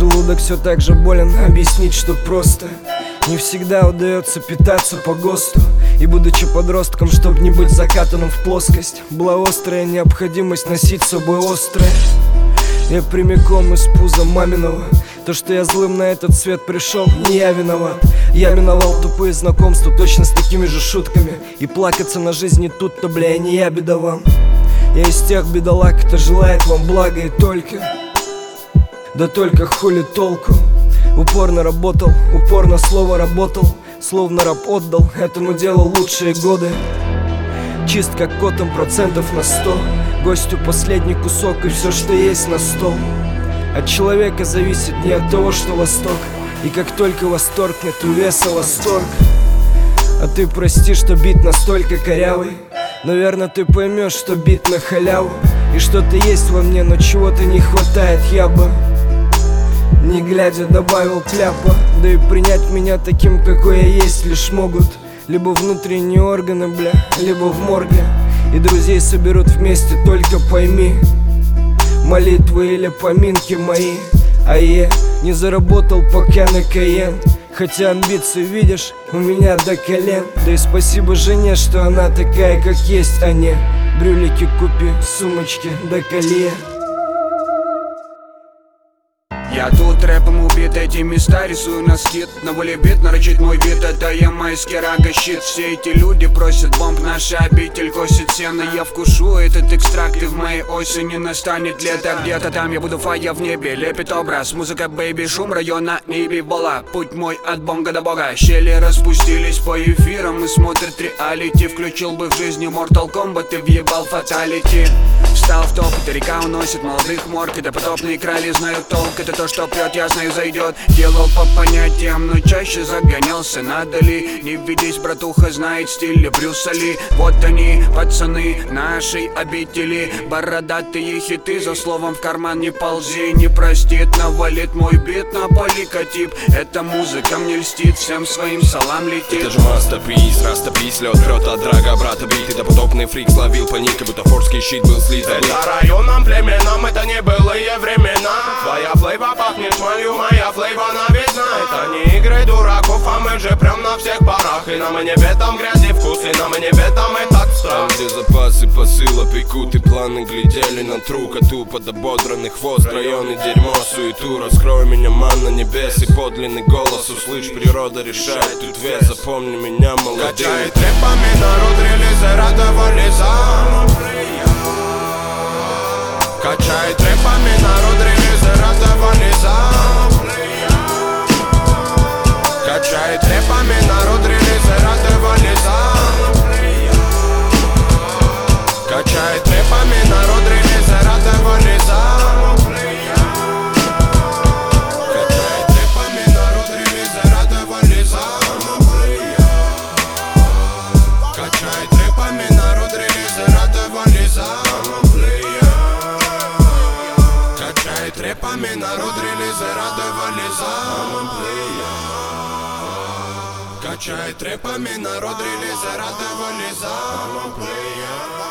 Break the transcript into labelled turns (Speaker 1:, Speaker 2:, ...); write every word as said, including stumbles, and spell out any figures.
Speaker 1: Желудок все так же болен, объяснить, что просто не всегда удается питаться по ГОСТу. И будучи подростком, чтоб не быть закатанным в плоскость, была острая необходимость носить с собой острое. Я прямиком из пуза маминого. То, что я злым на этот свет пришел, не я виноват. Я миновал тупые знакомства точно с такими же шутками. И плакаться на жизни тут-то, бля, не я бедован. Я из тех бедолаг, кто желает вам блага и только. Да только хули толку. Упорно работал, упорно слово работал. Словно раб отдал этому делу лучшие годы. Чист как котом процентов на сто. Гостю последний кусок и все, что есть, на стол. От человека зависит не от того, что восток. И как только восторг, нет у веса восторг. А ты прости, что бит настолько корявый. Наверное, ты поймешь, что бит на халяву. И что-то есть во мне, но чего-то не хватает, я бы, не глядя, добавил кляпа. Да и принять меня таким, какой я есть, лишь могут либо внутренние органы, бля, либо в морге. И друзей соберут вместе, только пойми, молитвы или поминки мои. А я не заработал пока на Каен. Хотя амбиции, видишь, у меня до колен. Да и спасибо жене, что она такая, как есть, а не брюлики купи, сумочки до колье.
Speaker 2: Я тут рэпом убит, эти места рисую на скид. На воле бит, нарочит мой вид, это я майский рага щит. Все эти люди просят бомб, наша обитель косит сено. Я вкушу этот экстракт, и в моей осени настанет лето. Где-то там я буду фая в небе, лепит образ. Музыка, бэйби, шум района, небе вола. Путь мой от бонга до бога. Щели распустились по эфирам и смотрят реалити. Включил бы в жизни Mortal Kombat и въебал фаталити. Встал в топ, эта река уносит молодых морг. Это потопные крали знают толк, это то, что прет, я знаю, зайдет. Делал по понятиям, но чаще загонялся. Надо ли? Не ведись, братуха, знает стиль Брюса Ли. Вот они, пацаны нашей обители. Бородатые хиты, за словом в карман не ползи. Не простит, навалит мой бит на поликотип. Эта музыка мне льстит, всем своим салам летит.
Speaker 3: Это же мастер-приз, растопись, лед прет от драга брата бит. Это потопный фрик словил паник, будто форский щит был слит.
Speaker 4: Это районам, племенам, это не былые времена. Твоя флейва пахнет молью, моя флейва на весь знает. Это не игры дураков, а мы же прям на всех парах. И нам и не там грязи вкус, и нам и не там этот страх.
Speaker 3: Там, где запасы посыла пекут и планы глядели на трук. А тупо до бодранный хвост, районы дерьмо, суету. Раскрой меня, манна небес, и подлинный голос услышь. Природа решает тут вес, запомни меня молодым.
Speaker 4: Качает рэпами народ, релизы радовали за. Качает рэпами народ, релизы радовали за. Качает рэпами народ, релизы радовали за. Качает рэпами народ, релизы радовали за. Качает рэпами народ, релизы радовали за. Качает рэпами народ, релизы радовали за. Качает рэпами народ, релизы радовали за. Качает рэпами народ, релизы радовали за.